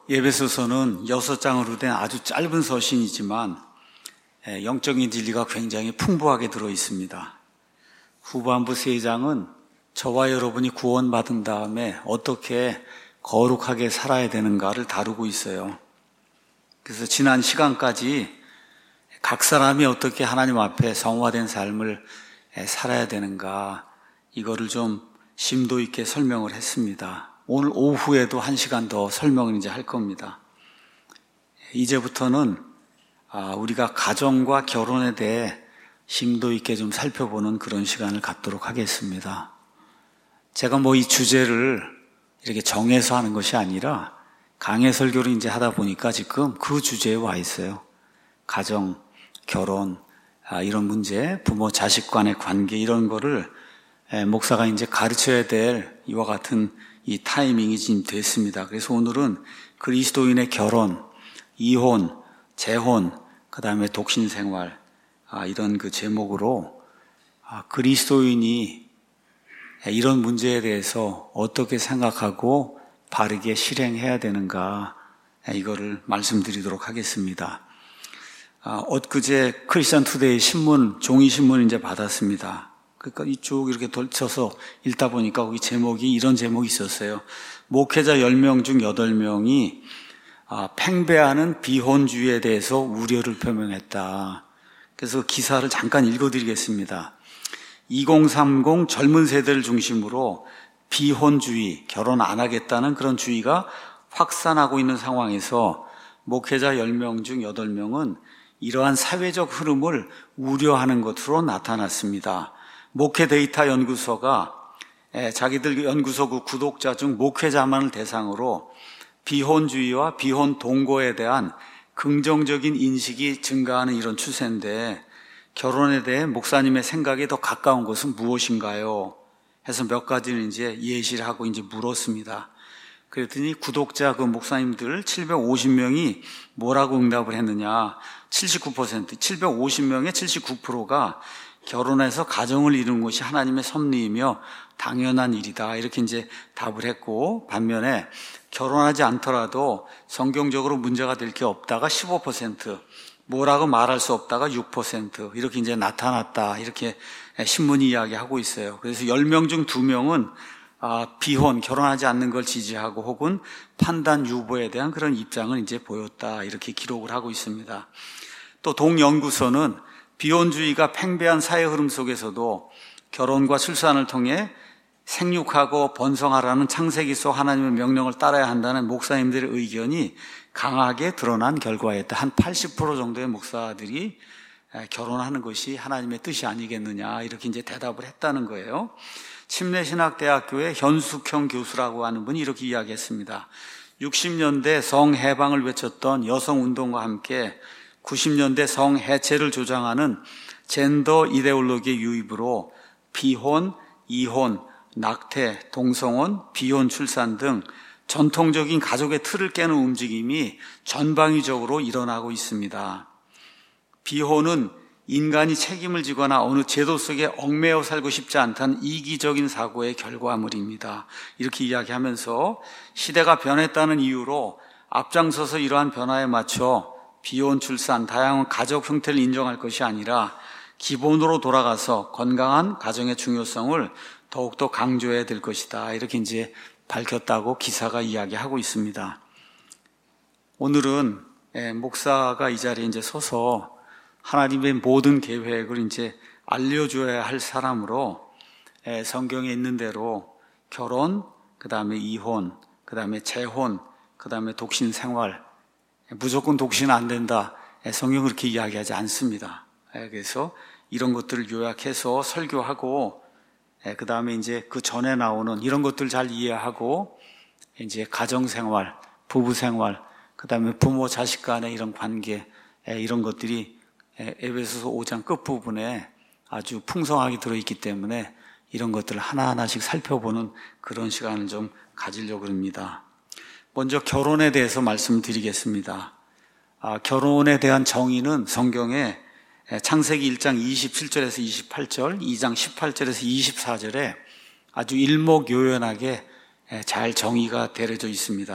에베소서는 6장으로 된 아주 짧은 서신이지만 영적인 진리가 굉장히 풍부하게 들어 있습니다. 후반부 3장은 저와 여러분이 구원받은 다음에 어떻게 거룩하게 살아야 되는가를 다루고 있어요. 그래서 지난 시간까지 각 사람이 어떻게 하나님 앞에 성화된 삶을 살아야 되는가, 이거를 좀 심도 있게 설명을 했습니다. 오늘 오후에도 1시간 더 설명을 이제 할 겁니다. 이제부터는 우리가 가정과 결혼에 대해 심도 있게 좀 살펴보는 그런 시간을 갖도록 하겠습니다. 제가 이 주제를 이렇게 정해서 하는 것이 아니라 강해 설교를 이제 하다 보니까 지금 그 주제에 와 있어요. 가정, 결혼, 이런 문제, 부모 자식 간의 관계, 이런 거를 목사가 이제 가르쳐야 될 이와 같은 이 타이밍이 지금 됐습니다. 그래서 오늘은 그리스도인의 결혼, 이혼, 재혼, 그 다음에 독신 생활, 이런 그 제목으로 그리스도인이 이런 문제에 대해서 어떻게 생각하고 바르게 실행해야 되는가, 이거를 말씀드리도록 하겠습니다. 엊그제 크리스천 투데이 신문, 종이신문 이제 받았습니다. 그러니까 이쪽 이렇게 돌쳐서 읽다 보니까 거기 제목이 이런 제목이 있었어요. 목회자 10명 중 8명이 팽배하는 비혼주의에 대해서 우려를 표명했다. 그래서 기사를 잠깐 읽어드리겠습니다. 2030 젊은 세대를 중심으로 비혼주의, 결혼 안 하겠다는 그런 주의가 확산하고 있는 상황에서 목회자 10명 중 8명은 이러한 사회적 흐름을 우려하는 것으로 나타났습니다. 목회 데이터 연구소가 자기들 연구소 그 구독자 중 목회자만을 대상으로 비혼주의와 비혼 동거에 대한 긍정적인 인식이 증가하는 이런 추세인데, 결혼에 대해 목사님의 생각에 더 가까운 것은 무엇인가요? 해서 몇 가지를 이제 예시를 하고 이제 물었습니다. 그랬더니 구독자 그 목사님들 750명이 뭐라고 응답을 했느냐? 79%, 750명의 79%가 결혼해서 가정을 이루는 것이 하나님의 섭리이며 당연한 일이다, 이렇게 이제 답을 했고, 반면에 결혼하지 않더라도 성경적으로 문제가 될 게 없다가 15%, 뭐라고 말할 수 없다가 6%, 이렇게 이제 나타났다, 이렇게 신문이 이야기하고 있어요. 그래서 10명 중 2명은 비혼, 결혼하지 않는 걸 지지하고 혹은 판단 유보에 대한 그런 입장을 이제 보였다, 이렇게 기록을 하고 있습니다. 또 동연구소는 비혼주의가 팽배한 사회 흐름 속에서도 결혼과 출산을 통해 생육하고 번성하라는 창세기서 하나님의 명령을 따라야 한다는 목사님들의 의견이 강하게 드러난 결과였다. 한 80% 정도의 목사들이 결혼하는 것이 하나님의 뜻이 아니겠느냐, 이렇게 이제 대답을 했다는 거예요. 침례신학대학교의 현숙형 교수라고 하는 분이 이렇게 이야기했습니다. 60년대 성해방을 외쳤던 여성운동과 함께 90년대 성해체를 조장하는 젠더 이데올로기의 유입으로 비혼, 이혼, 낙태, 동성혼, 비혼 출산 등 전통적인 가족의 틀을 깨는 움직임이 전방위적으로 일어나고 있습니다. 비혼은 인간이 책임을 지거나 어느 제도 속에 얽매여 살고 싶지 않다는 이기적인 사고의 결과물입니다. 이렇게 이야기하면서 시대가 변했다는 이유로 앞장서서 이러한 변화에 맞춰 비혼, 출산, 다양한 가족 형태를 인정할 것이 아니라 기본으로 돌아가서 건강한 가정의 중요성을 더욱더 강조해야 될 것이다, 이렇게 이제 밝혔다고 기사가 이야기하고 있습니다. 오늘은 목사가 이 자리에 이제 서서 하나님의 모든 계획을 이제 알려줘야 할 사람으로 성경에 있는 대로 결혼, 그 다음에 이혼, 그 다음에 재혼, 그 다음에 독신 생활, 무조건 독신은 안 된다, 성경은 그렇게 이야기하지 않습니다. 그래서 이런 것들을 요약해서 설교하고, 그 다음에 이제 그 전에 나오는 이런 것들 잘 이해하고, 이제 가정생활, 부부생활, 그 다음에 부모 자식 간의 이런 관계, 이런 것들이 에베소서 5장 끝부분에 아주 풍성하게 들어있기 때문에 이런 것들을 하나하나씩 살펴보는 그런 시간을 좀 가지려고 합니다. 먼저 결혼에 대해서 말씀드리겠습니다. 결혼에 대한 정의는 성경에 창세기 1장 27절에서 28절, 2장 18절에서 24절에 아주 일목요연하게 잘 정의가 되어져 있습니다.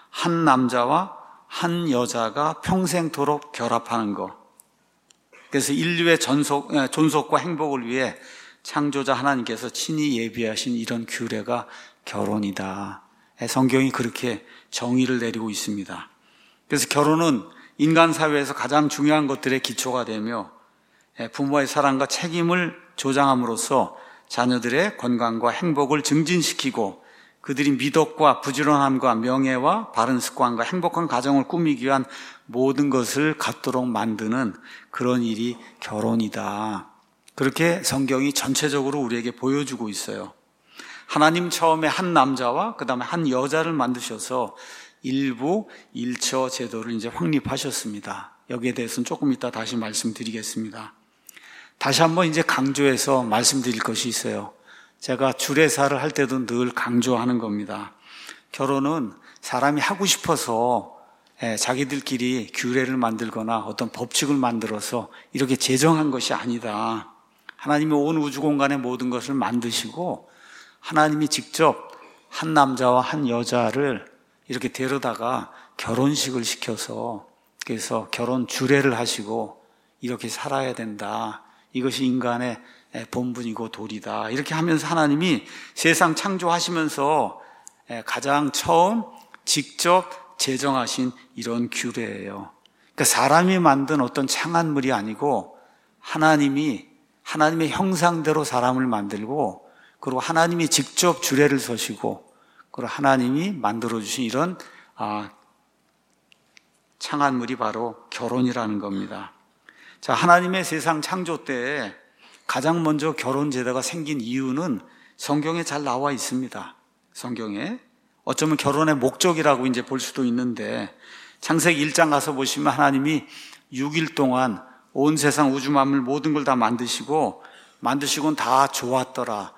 한 남자와 한 여자가 평생토록 결합하는 것. 그래서 인류의 존속과 행복을 위해 창조자 하나님께서 친히 예비하신 이런 규례가 결혼이다. 성경이 그렇게 정의를 내리고 있습니다. 그래서 결혼은 인간 사회에서 가장 중요한 것들의 기초가 되며 부모의 사랑과 책임을 조장함으로써 자녀들의 건강과 행복을 증진시키고 그들이 미덕과 부지런함과 명예와 바른 습관과 행복한 가정을 꾸미기 위한 모든 것을 갖도록 만드는 그런 일이 결혼이다. 그렇게 성경이 전체적으로 우리에게 보여주고 있어요. 하나님 처음에 한 남자와 그 다음에 한 여자를 만드셔서 일부 일처 제도를 이제 확립하셨습니다. 여기에 대해서는 조금 이따 다시 말씀드리겠습니다. 다시 한번 이제 강조해서 말씀드릴 것이 있어요. 제가 주례사를 할 때도 늘 강조하는 겁니다. 결혼은 사람이 하고 싶어서 자기들끼리 규례를 만들거나 어떤 법칙을 만들어서 이렇게 제정한 것이 아니다. 하나님이 온 우주 공간의 모든 것을 만드시고 하나님이 직접 한 남자와 한 여자를 이렇게 데려다가 결혼식을 시켜서 그래서 결혼 주례를 하시고 이렇게 살아야 된다. 이것이 인간의 본분이고 도리다. 이렇게 하면서 하나님이 세상 창조하시면서 가장 처음 직접 제정하신 이런 규례예요. 그러니까 사람이 만든 어떤 창안물이 아니고 하나님의 형상대로 사람을 만들고 그리고 하나님이 직접 주례를 서시고 그리고 하나님이 만들어주신 이런 창안물이 바로 결혼이라는 겁니다. 자, 하나님의 세상 창조 때에 가장 먼저 결혼 제도가 생긴 이유는 성경에 잘 나와 있습니다. 성경에 어쩌면 결혼의 목적이라고 이제 볼 수도 있는데 창세기 1장 가서 보시면 하나님이 6일 동안 온 세상 우주 만물 모든 걸 다 만드시고는 다 좋았더라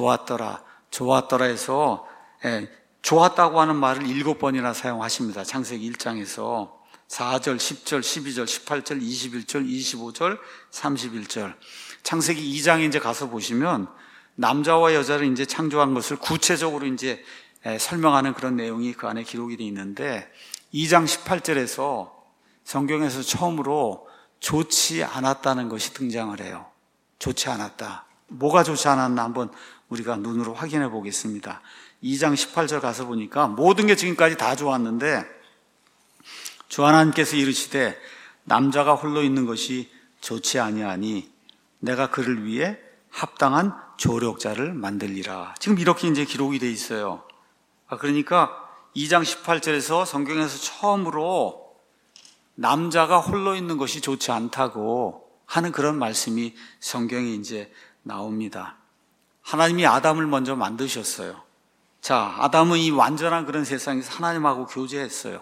해서 좋았다고 하는 말을 7번이나 사용하십니다. 창세기 1장에서 4절, 10절, 12절, 18절, 21절, 25절, 31절. 창세기 2장에 이제 가서 보시면 남자와 여자를 이제 창조한 것을 구체적으로 이제 설명하는 그런 내용이 그 안에 기록이 되어 있는데 2장 18절에서 성경에서 처음으로 좋지 않았다는 것이 등장을 해요. 좋지 않았다. 뭐가 좋지 않았나 한번 우리가 눈으로 확인해 보겠습니다. 2장 18절 가서 보니까 모든 게 지금까지 다 좋았는데 주 하나님께서 이르시되 남자가 홀로 있는 것이 좋지 아니하니 내가 그를 위해 합당한 조력자를 만들리라. 지금 이렇게 이제 기록이 돼 있어요. 그러니까 2장 18절에서 성경에서 처음으로 남자가 홀로 있는 것이 좋지 않다고 하는 그런 말씀이 성경에 이제 나옵니다. 하나님이 아담을 먼저 만드셨어요. 자, 아담은 이 완전한 그런 세상에서 하나님하고 교제했어요.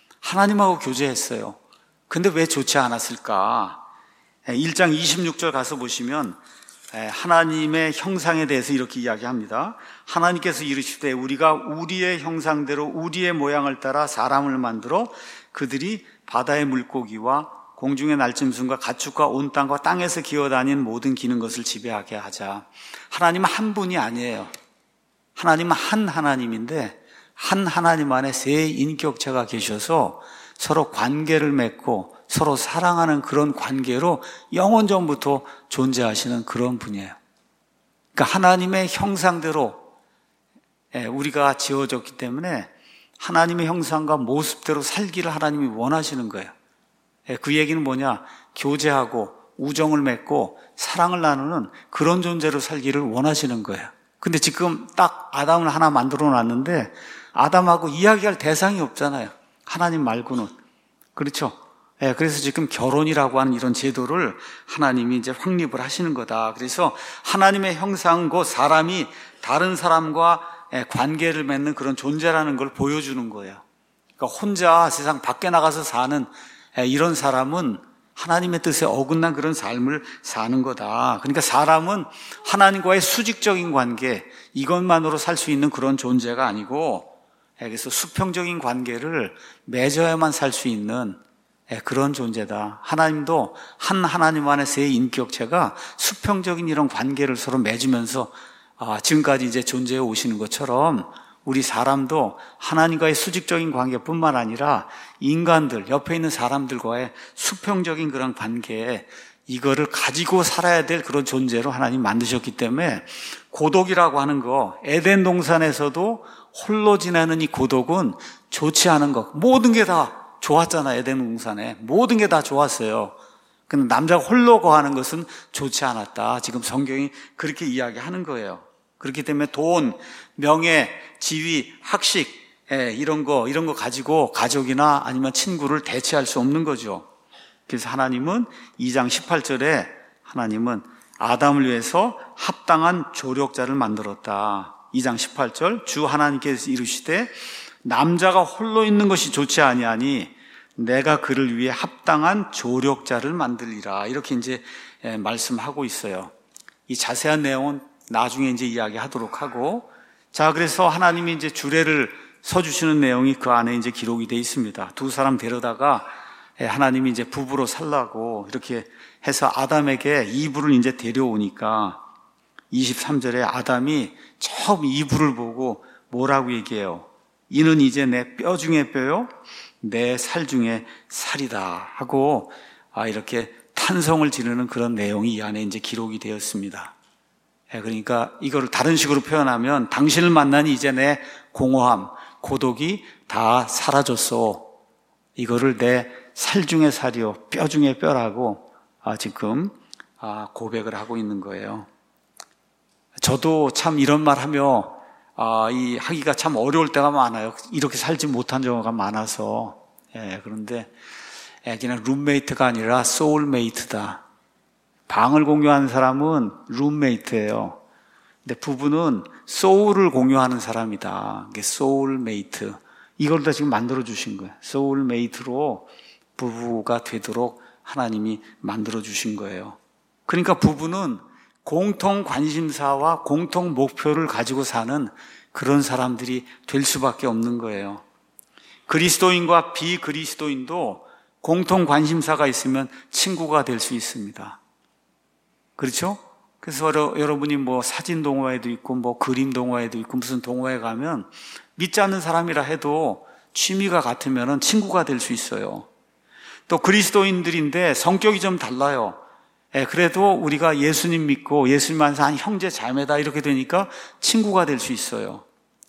근데 왜 좋지 않았을까? 1장 26절 가서 보시면 하나님의 형상에 대해서 이렇게 이야기합니다. 하나님께서 이르시되 우리가 우리의 형상대로 우리의 모양을 따라 사람을 만들어 그들이 바다의 물고기와 공중의 날짐승과 가축과 온 땅과 땅에서 기어다니는 모든 기는 것을 지배하게 하자. 하나님은 한 분이 아니에요. 하나님은 한 하나님인데 한 하나님 안에 세 인격체가 계셔서 서로 관계를 맺고 서로 사랑하는 그런 관계로 영원전부터 존재하시는 그런 분이에요. 그러니까 하나님의 형상대로 우리가 지어졌기 때문에 하나님의 형상과 모습대로 살기를 하나님이 원하시는 거예요. 그 얘기는 뭐냐? 교제하고 우정을 맺고 사랑을 나누는 그런 존재로 살기를 원하시는 거예요. 근데 지금 딱 아담을 하나 만들어 놨는데 아담하고 이야기할 대상이 없잖아요. 하나님 말고는. 그렇죠? 그래서 지금 결혼이라고 하는 이런 제도를 하나님이 이제 확립을 하시는 거다. 그래서 하나님의 형상, 그 사람이 다른 사람과 관계를 맺는 그런 존재라는 걸 보여주는 거예요. 그러니까 혼자 세상 밖에 나가서 사는 이런 사람은 하나님의 뜻에 어긋난 그런 삶을 사는 거다. 그러니까 사람은 하나님과의 수직적인 관계, 이것만으로 살 수 있는 그런 존재가 아니고 그래서 수평적인 관계를 맺어야만 살 수 있는 그런 존재다. 하나님도 한 하나님 안에 세 인격체가 수평적인 이런 관계를 서로 맺으면서 지금까지 이제 존재해 오시는 것처럼 우리 사람도 하나님과의 수직적인 관계뿐만 아니라 인간들, 옆에 있는 사람들과의 수평적인 그런 관계에 이거를 가지고 살아야 될 그런 존재로 하나님 만드셨기 때문에 고독이라고 하는 거, 에덴 동산에서도 홀로 지내는 이 고독은 좋지 않은 것. 모든 게 다 좋았잖아, 에덴 동산에. 모든 게 다 좋았어요. 근데 남자가 홀로 거하는 것은 좋지 않았다. 지금 성경이 그렇게 이야기하는 거예요. 그렇기 때문에 돈, 명예, 지위, 학식, 이런 거 가지고 가족이나 아니면 친구를 대체할 수 없는 거죠. 그래서 하나님은 2장 18절에 하나님은 아담을 위해서 합당한 조력자를 만들었다. 2장 18절 주 하나님께서 이르시되 남자가 홀로 있는 것이 좋지 아니하니 내가 그를 위해 합당한 조력자를 만들리라. 이렇게 이제 말씀하고 있어요. 이 자세한 내용은 나중에 이제 이야기하도록 하고, 자, 그래서 하나님이 이제 주례를 서주시는 내용이 그 안에 이제 기록이 되어 있습니다. 두 사람 데려다가 하나님이 이제 부부로 살라고 이렇게 해서 아담에게 이브를 이제 데려오니까 23절에 아담이 처음 이브를 보고 뭐라고 얘기해요? 이는 이제 내 뼈 중에 뼈요, 내 살 중에 살이다 하고 이렇게 탄성을 지르는 그런 내용이 이 안에 이제 기록이 되었습니다. 그러니까 이거를 다른 식으로 표현하면 당신을 만나니 이제 내 공허함, 고독이 다 사라졌어. 이거를 내 살 중에 살이요, 뼈 중에 뼈라고 지금 고백을 하고 있는 거예요. 저도 참 이런 말 하며 이 하기가 참 어려울 때가 많아요. 이렇게 살지 못한 경우가 많아서. 그런데 그냥 룸메이트가 아니라 소울메이트다. 방을 공유하는 사람은 룸메이트예요. 근데 부부는 소울을 공유하는 사람이다. 이게 소울메이트. 이걸 다 지금 만들어 주신 거예요. 소울메이트로 부부가 되도록 하나님이 만들어 주신 거예요. 그러니까 부부는 공통 관심사와 공통 목표를 가지고 사는 그런 사람들이 될 수밖에 없는 거예요. 그리스도인과 비그리스도인도 공통 관심사가 있으면 친구가 될 수 있습니다. 그렇죠? 그래서 여러분이 뭐 사진 동호회도 있고 뭐 그림 동호회도 있고 무슨 동호회 가면 믿지 않는 사람이라 해도 취미가 같으면 친구가 될 수 있어요. 또 그리스도인들인데 성격이 좀 달라요. 그래도 우리가 예수님 믿고 예수님 안에서 한 형제 자매다 이렇게 되니까 친구가 될 수 있어요.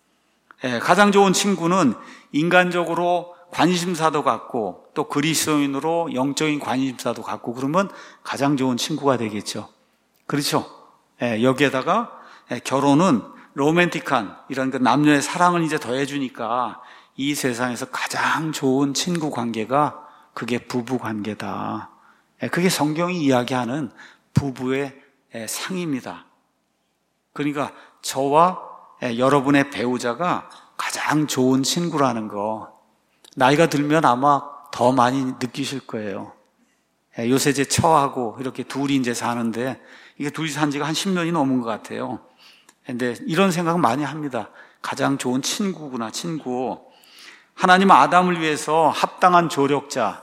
가장 좋은 친구는 인간적으로 관심사도 갖고 또 그리스도인으로 영적인 관심사도 갖고 그러면 가장 좋은 친구가 되겠죠. 그렇죠? 여기에다가 결혼은 로맨틱한 이런 그 남녀의 사랑을 이제 더해주니까 이 세상에서 가장 좋은 친구 관계가 그게 부부 관계다. 그게 성경이 이야기하는 부부의 상입니다. 그러니까 저와 여러분의 배우자가 가장 좋은 친구라는 거 나이가 들면 아마 더 많이 느끼실 거예요. 요새 제 처하고 이렇게 둘이 이제 사는데 이게 둘이 산 지가 한 10년이 넘은 것 같아요. 근데 이런 생각은 많이 합니다. 가장 좋은 친구구나, 친구. 하나님은 아담을 위해서 합당한 조력자,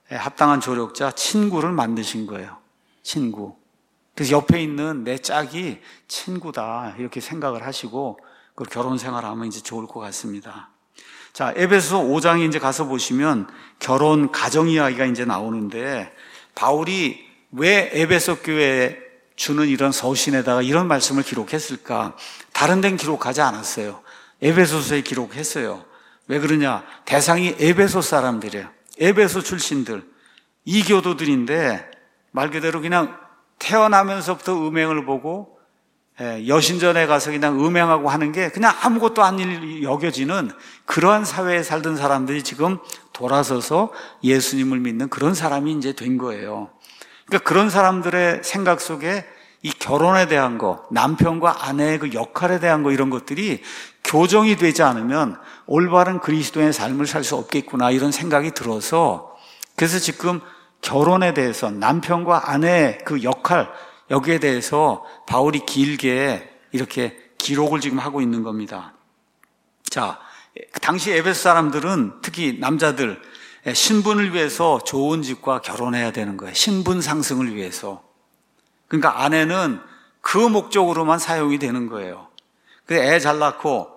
친구를 만드신 거예요. 친구. 그래서 옆에 있는 내 짝이 친구다. 이렇게 생각을 하시고 그 결혼 생활하면 이제 좋을 것 같습니다. 자, 에베소 5장에 이제 가서 보시면 결혼 가정 이야기가 이제 나오는데 바울이 왜 에베소 교회에 주는 이런 서신에다가 이런 말씀을 기록했을까? 다른 데는 기록하지 않았어요. 에베소서에 기록했어요. 왜 그러냐? 대상이 에베소 사람들이에요. 에베소 출신들. 이교도들인데 말 그대로 그냥 태어나면서부터 음행을 보고 여신전에 가서 그냥 음행하고 하는 게 그냥 아무것도 아닌 여겨지는 그러한 사회에 살던 사람들이 지금 돌아서서 예수님을 믿는 그런 사람이 이제 된 거예요. 그러니까 그런 사람들의 생각 속에 이 결혼에 대한 거, 남편과 아내의 그 역할에 대한 거 이런 것들이 교정이 되지 않으면 올바른 그리스도의 삶을 살 수 없겠구나 이런 생각이 들어서 그래서 지금 결혼에 대해서 남편과 아내의 그 역할 여기에 대해서 바울이 길게 이렇게 기록을 지금 하고 있는 겁니다. 자, 당시 에베소 사람들은 특히 남자들 신분을 위해서 좋은 집과 결혼해야 되는 거예요. 신분 상승을 위해서. 그러니까 아내는 그 목적으로만 사용이 되는 거예요. 애 잘 낳고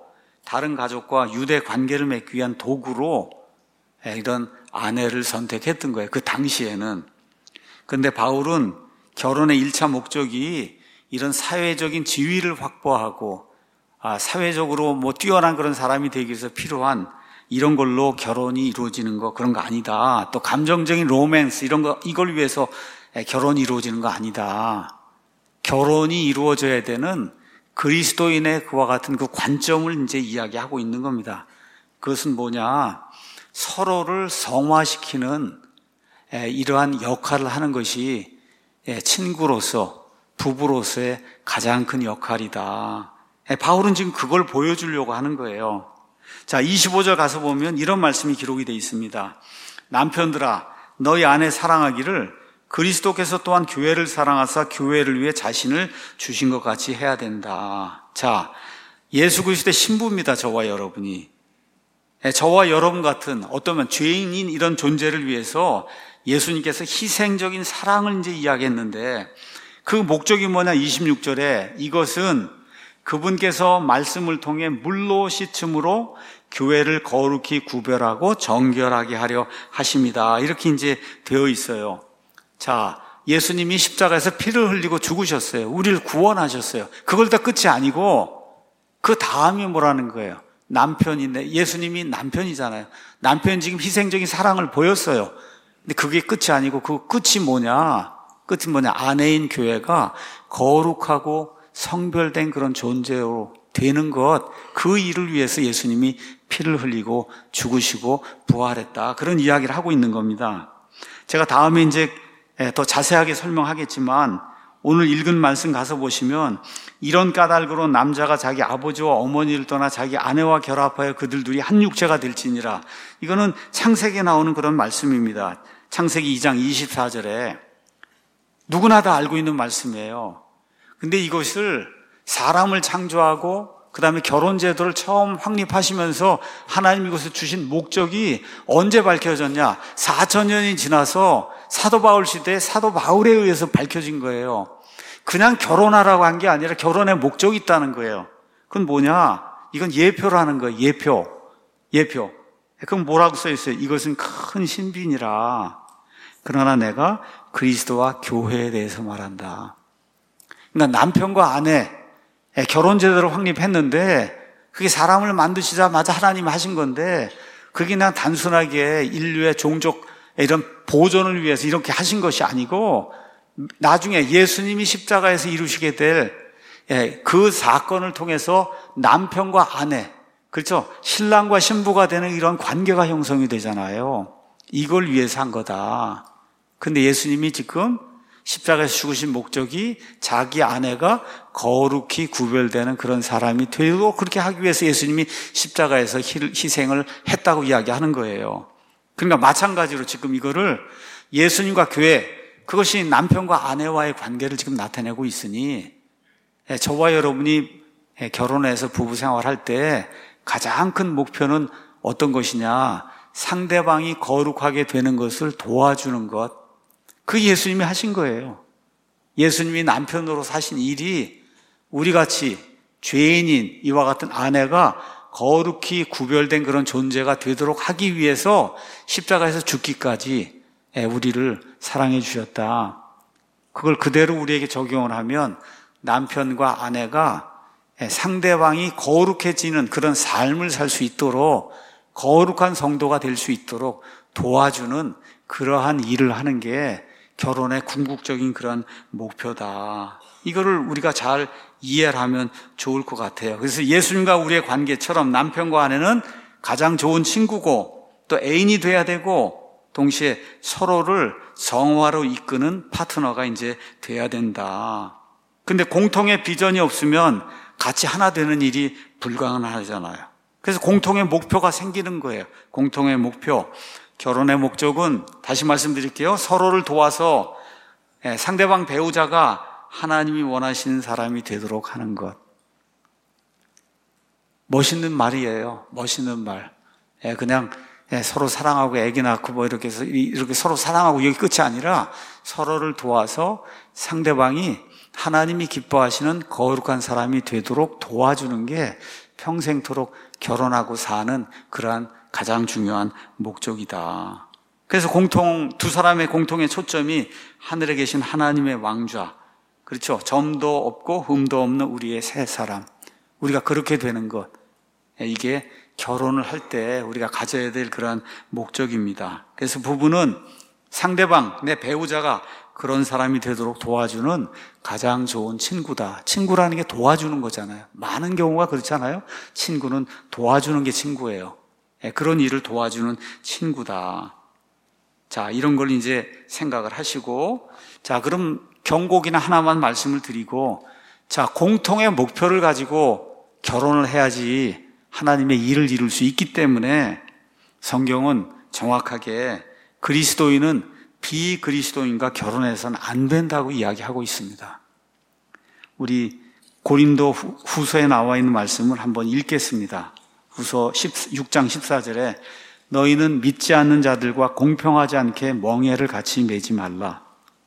다른 가족과 유대 관계를 맺기 위한 도구로 이런 아내를 선택했던 거예요. 그 당시에는. 그런데 바울은 결혼의 1차 목적이 이런 사회적인 지위를 확보하고 사회적으로 뛰어난 그런 사람이 되기 위해서 필요한 이런 걸로 결혼이 이루어지는 거 그런 거 아니다. 또 감정적인 로맨스 이런 거 이걸 위해서 결혼이 이루어지는 거 아니다. 결혼이 이루어져야 되는 그리스도인의 그와 같은 그 관점을 이제 이야기하고 있는 겁니다. 그것은 뭐냐? 서로를 성화시키는 이러한 역할을 하는 것이 친구로서 부부로서의 가장 큰 역할이다. 바울은 지금 그걸 보여주려고 하는 거예요. 자, 25절 가서 보면 이런 말씀이 기록이 되어 있습니다. 남편들아, 너희 아내 사랑하기를 그리스도께서 또한 교회를 사랑하사 교회를 위해 자신을 주신 것 같이 해야 된다. 자, 예수 그리스도의 신부입니다. 저와 여러분이. 저와 여러분 같은 어떠면 죄인인 이런 존재를 위해서 예수님께서 희생적인 사랑을 이제 이야기했는데 그 목적이 뭐냐? 26절에 이것은 그분께서 말씀을 통해 물로 씻음으로 교회를 거룩히 구별하고 정결하게 하려 하십니다. 이렇게 이제 되어 있어요. 자, 예수님이 십자가에서 피를 흘리고 죽으셨어요. 우리를 구원하셨어요. 그걸 다 끝이 아니고 그 다음이 뭐라는 거예요? 남편인데 예수님이 남편이잖아요. 남편이 지금 희생적인 사랑을 보였어요. 근데 그게 끝이 아니고 그 끝이 뭐냐? 끝이 뭐냐? 아내인 교회가 거룩하고 성별된 그런 존재로 되는 것, 그 일을 위해서 예수님이 피를 흘리고 죽으시고 부활했다. 그런 이야기를 하고 있는 겁니다. 제가 다음에 이제 더 자세하게 설명하겠지만 오늘 읽은 말씀 가서 보시면 이런 까닭으로 남자가 자기 아버지와 어머니를 떠나 자기 아내와 결합하여 그들 둘이 한 육체가 될지니라. 이거는 창세기에 나오는 그런 말씀입니다. 창세기 2장 24절에 누구나 다 알고 있는 말씀이에요. 근데 이것을 사람을 창조하고 그 다음에 결혼제도를 처음 확립하시면서 하나님 이것을 주신 목적이 언제 밝혀졌냐? 4,000년이 지나서 사도 바울 시대에 사도 바울에 의해서 밝혀진 거예요. 그냥 결혼하라고 한 게 아니라 결혼의 목적이 있다는 거예요. 그건 뭐냐? 이건 예표라는 거예요. 예표. 그럼 뭐라고 써 있어요? 이것은 큰 신비니라. 그러나 내가 그리스도와 교회에 대해서 말한다. 그러니까 남편과 아내 결혼 제도를 확립했는데 그게 사람을 만드시자마자 하나님이 하신 건데 그게 그냥 단순하게 인류의 종족 이런 보존을 위해서 이렇게 하신 것이 아니고 나중에 예수님이 십자가에서 이루시게 될 그 사건을 통해서 남편과 아내, 그렇죠? 신랑과 신부가 되는 이런 관계가 형성이 되잖아요. 이걸 위해서 한 거다. 근데 예수님이 지금 십자가에서 죽으신 목적이 자기 아내가 거룩히 구별되는 그런 사람이 되도록 그렇게 하기 위해서 예수님이 십자가에서 희생을 했다고 이야기하는 거예요. 그러니까 마찬가지로 지금 이거를 예수님과 교회, 그것이 남편과 아내와의 관계를 지금 나타내고 있으니 저와 여러분이 결혼해서 부부 생활할 때 가장 큰 목표는 어떤 것이냐? 상대방이 거룩하게 되는 것을 도와주는 것. 그게 예수님이 하신 거예요. 예수님이 남편으로 사신 일이 우리같이 죄인인 이와 같은 아내가 거룩히 구별된 그런 존재가 되도록 하기 위해서 십자가에서 죽기까지 우리를 사랑해 주셨다. 그걸 그대로 우리에게 적용을 하면 남편과 아내가 상대방이 거룩해지는 그런 삶을 살 수 있도록 거룩한 성도가 될 수 있도록 도와주는 그러한 일을 하는 게 결혼의 궁극적인 그런 목표다. 이거를 우리가 잘 이해를 하면 좋을 것 같아요. 그래서 예수님과 우리의 관계처럼 남편과 아내는 가장 좋은 친구고 또 애인이 돼야 되고 동시에 서로를 성화로 이끄는 파트너가 이제 돼야 된다. 근데 공통의 비전이 없으면 같이 하나 되는 일이 불가능하잖아요. 그래서 공통의 목표가 생기는 거예요. 공통의 목표. 결혼의 목적은 다시 말씀드릴게요. 서로를 도와서 상대방 배우자가 하나님이 원하시는 사람이 되도록 하는 것. 멋있는 말이에요. 멋있는 말. 그냥 서로 사랑하고 애기 낳고 뭐 이렇게 해서 이렇게 서로 사랑하고 여기 끝이 아니라 서로를 도와서 상대방이 하나님이 기뻐하시는 거룩한 사람이 되도록 도와주는 게 평생토록 결혼하고 사는 그러한 가장 중요한 목적이다. 그래서 두 사람의 공통의 초점이 하늘에 계신 하나님의 왕좌, 그렇죠? 점도 없고 흠도 없는 우리의 새 사람, 우리가 그렇게 되는 것, 이게 결혼을 할 때 우리가 가져야 될 그러한 목적입니다. 그래서 부부는 상대방, 내 배우자가 그런 사람이 되도록 도와주는 가장 좋은 친구다. 친구라는 게 도와주는 거잖아요. 많은 경우가 그렇잖아요. 친구는 도와주는 게 친구예요. 그런 일을 도와주는 친구다. 자, 이런 걸 이제 생각을 하시고, 자, 그럼 경고기나 하나만 말씀을 드리고, 자, 공통의 목표를 가지고 결혼을 해야지 하나님의 일을 이룰 수 있기 때문에 성경은 정확하게 그리스도인은 비그리스도인과 결혼해서는 안 된다고 이야기하고 있습니다. 우리 고린도 후서에 나와 있는 말씀을 한번 읽겠습니다. 후서 6장 14절에 너희는 믿지 않는 자들과 공평하지 않게 멍에를 같이 매지 말라.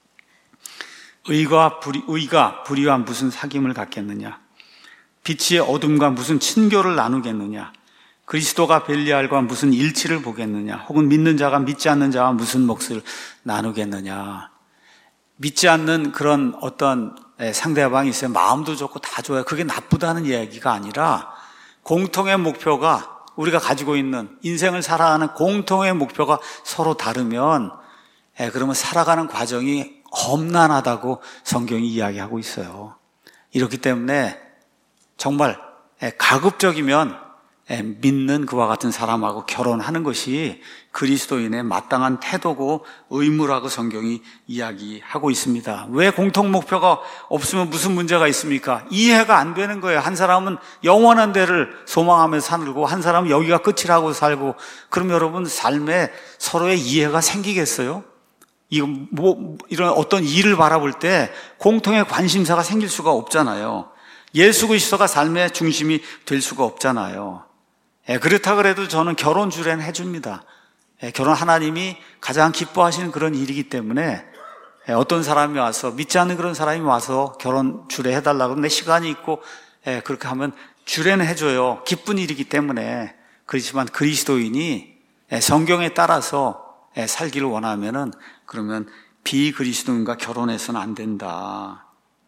의가 불의와 무슨 사귐을 갖겠느냐? 빛이 어둠과 무슨 친교를 나누겠느냐? 그리스도가 벨리알과 무슨 일치를 보겠느냐? 혹은 믿는 자가 믿지 않는 자와 무슨 몫을 나누겠느냐? 믿지 않는 그런 어떤 상대방이 있어요. 마음도 좋고 다 좋아요. 그게 나쁘다는 이야기가 아니라 공통의 목표가 우리가 가지고 있는 인생을 살아가는 공통의 목표가 서로 다르면 그러면 살아가는 과정이 험난하다고 성경이 이야기하고 있어요. 이렇기 때문에 정말 가급적이면 믿는 그와 같은 사람하고 결혼하는 것이 그리스도인의 마땅한 태도고 의무라고 성경이 이야기하고 있습니다. 왜 공통 목표가 없으면 무슨 문제가 있습니까? 이해가 안 되는 거예요. 한 사람은 영원한 데를 소망하며 살고 한 사람은 여기가 끝이라고 살고, 그럼 여러분 삶에 서로의 이해가 생기겠어요? 이런 어떤 일을 바라볼 때 공통의 관심사가 생길 수가 없잖아요. 예수 그리스도가 삶의 중심이 될 수가 없잖아요. 그렇다 그래도 저는 결혼 주례는 해줍니다. 결혼 하나님이 가장 기뻐하시는 그런 일이기 때문에 어떤 사람이 와서, 믿지 않는 그런 사람이 와서 결혼 주례 해달라고 하면 내 시간이 있고 그렇게 하면 주례는 해줘요. 기쁜 일이기 때문에. 그렇지만 그리스도인이 성경에 따라서 살기를 원하면은 그러면 비그리스도인과 결혼해서는 안 된다.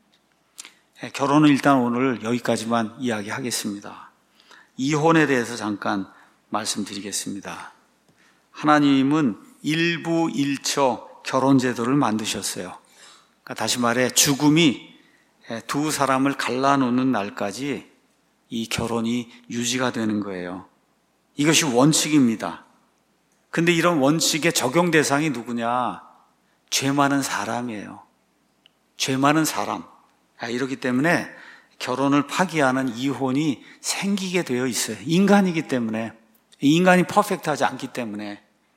결혼은 일단 오늘 여기까지만 이야기하겠습니다. 이혼에 대해서 잠깐 말씀드리겠습니다. 하나님은 일부 일처 결혼 제도를 만드셨어요. 그러니까 다시 말해 죽음이 두 사람을 갈라놓는 날까지 이 결혼이 유지가 되는 거예요. 이것이 원칙입니다. 근데 이런 원칙의 적용 대상이 누구냐? 죄 많은 사람이에요. 죄 많은 사람. 이렇기 때문에 결혼을 파기하는 이혼이 생기게 되어 있어요. 인간이기 때문에. 인간이 퍼펙트하지 않기 때문에.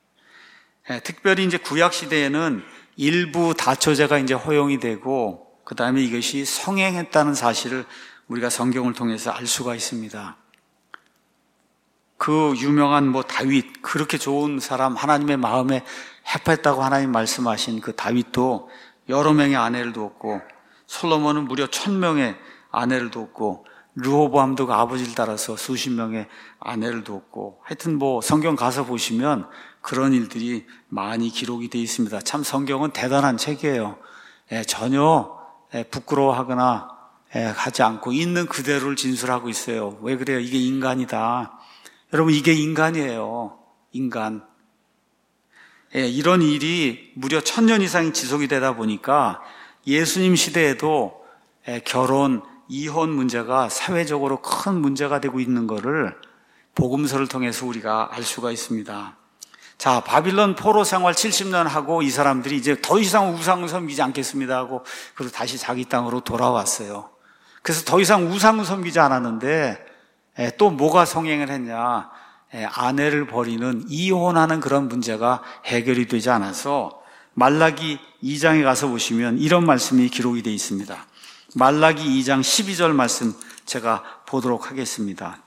특별히 이제 구약 시대에는 일부 다처제가 이제 허용이 되고, 그 다음에 이것이 성행했다는 사실을 우리가 성경을 통해서 알 수가 있습니다. 그 유명한 다윗, 그렇게 좋은 사람, 하나님의 마음에 합했다고 하나님 말씀하신 그 다윗도 여러 명의 아내를 두었고, 솔로몬은 무려 1000명의 아내를 두었고, 르호보암도 그 아버지를 따라서 수십 명의 아내를 두었고, 하여튼 성경 가서 보시면 그런 일들이 많이 기록이 되어 있습니다. 참 성경은 대단한 책이에요. 전혀 부끄러워하거나 하지 않고 있는 그대로를 진술하고 있어요. 왜 그래요? 이게 인간이다. 여러분, 이게 인간이에요. 인간. 이런 일이 무려 1000년 이상이 지속이 되다 보니까 예수님 시대에도 결혼, 이혼 문제가 사회적으로 큰 문제가 되고 있는 것을 복음서를 통해서 우리가 알 수가 있습니다. 자, 바빌론 포로 생활 70년 하고 이 사람들이 이제 더 이상 우상을 섬기지 않겠습니다 하고 그리고 다시 자기 땅으로 돌아왔어요. 그래서 더 이상 우상을 섬기지 않았는데 또 뭐가 성행을 했냐? 아내를 버리는, 이혼하는 그런 문제가 해결이 되지 않아서 말라기 2장에 가서 보시면 이런 말씀이 기록이 되어 있습니다. 말라기 2장 12절 말씀 제가 보도록 하겠습니다.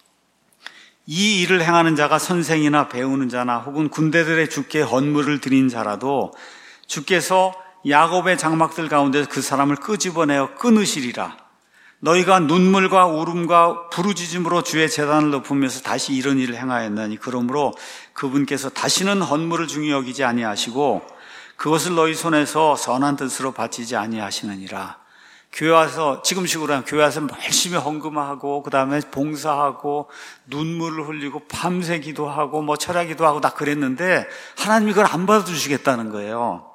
이 일을 행하는 자가 선생이나 배우는 자나 혹은 군대들의 주께 헌물을 드린 자라도 주께서 야곱의 장막들 가운데서 그 사람을 끄집어내어 끊으시리라. 너희가 눈물과 울음과 부르짖음으로 주의 제단을 높으면서 다시 이런 일을 행하였나니 그러므로 그분께서 다시는 헌물을 중히 여기지 아니하시고 그것을 너희 손에서 선한 뜻으로 바치지 아니하시느니라. 교회 와서 지금식으로 하면 교회 와서 열심히 헌금하고 그 다음에 봉사하고 눈물을 흘리고 밤새 기도하고 뭐 철야 기도하고 다 그랬는데 하나님이 그걸 안 받아주시겠다는 거예요.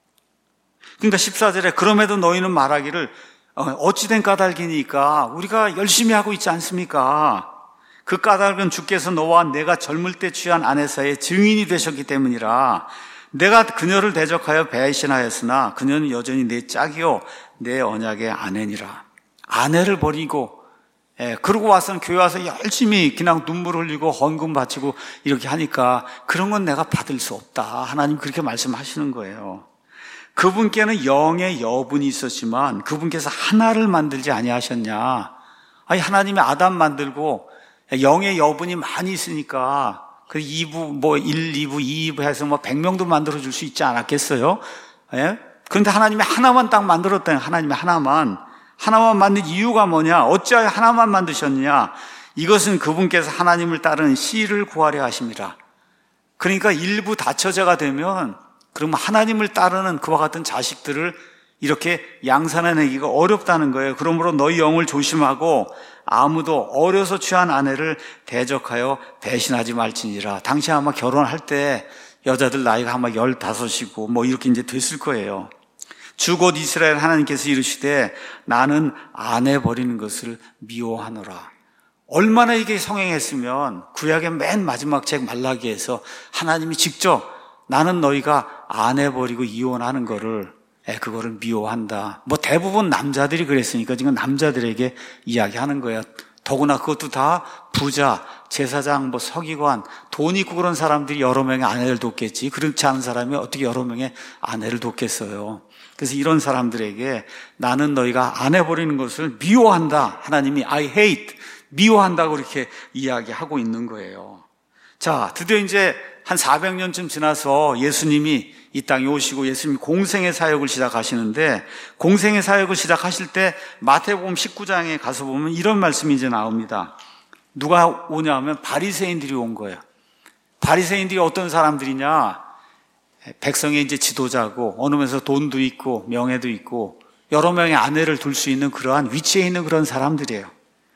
그러니까 14절에 그럼에도 너희는 말하기를 어찌된 까닭이니까 우리가 열심히 하고 있지 않습니까? 그 까닭은 주께서 너와 내가 젊을 때 취한 아내 사이에 증인이 되셨기 때문이라. 내가 그녀를 대적하여 배신하였으나 그녀는 여전히 내 짝이요 내 언약의 아내니라. 아내를 버리고 그러고 와서는 교회 와서 열심히 그냥 눈물 흘리고 헌금 바치고 이렇게 하니까 그런 건 내가 받을 수 없다. 하나님 그렇게 말씀하시는 거예요. 그분께는 영의 여분이 있었지만 그분께서 하나를 만들지 아니하셨냐. 아니 하나님이 아담 만들고 영의 여분이 많이 있으니까 그 2부 뭐 1, 2부, 2부 해서 뭐 100명도 만들어 줄 수 있지 않았겠어요? 예? 그런데 하나님이 하나만 딱 만들었다는 하나님이 하나만 만든 이유가 뭐냐? 어찌하여 하나만 만드셨느냐? 이것은 그분께서 하나님을 따르는 씨를 구하려 하십니다. 그러니까 일부 다처제가 되면 그러면 하나님을 따르는 그와 같은 자식들을 이렇게 양산해내기가 어렵다는 거예요. 그러므로 너희 영을 조심하고 아무도 어려서 취한 아내를 대적하여 배신하지 말지니라. 당시 아마 결혼할 때 여자들 나이가 아마 15이고 뭐 이렇게 이제 됐을 거예요. 주 곧 이스라엘 하나님께서 이르시되 나는 아내 버리는 것을 미워하노라. 얼마나 이게 성행했으면 구약의 맨 마지막 책 말라기에서 하나님이 직접 나는 너희가 아내 버리고 이혼하는 거를 그거를 미워한다. 뭐 대부분 남자들이 그랬으니까 지금 남자들에게 이야기하는 거예요. 더구나 그것도 다 부자, 제사장, 뭐 서기관, 돈 있고 그런 사람들이 여러 명의 아내를 돕겠지. 그렇지 않은 사람이 어떻게 여러 명의 아내를 돕겠어요. 그래서 이런 사람들에게 나는 너희가 아내 버리는 것을 미워한다. 하나님이 I hate, 미워한다고 이렇게 이야기하고 있는 거예요. 자, 드디어 이제 한 400년쯤 지나서 예수님이 이 땅에 오시고 예수님이 공생의 사역을 시작하시는데 공생의 사역을 시작하실 때 마태복음 19장에 가서 보면 이런 말씀이 이제 나옵니다. 누가 오냐 하면 바리새인들이 온 거예요. 바리새인들이 어떤 사람들이냐? 백성의 이제 지도자고 어느 면에서 돈도 있고 명예도 있고 여러 명의 아내를 둘 수 있는 그러한 위치에 있는 그런 사람들이에요.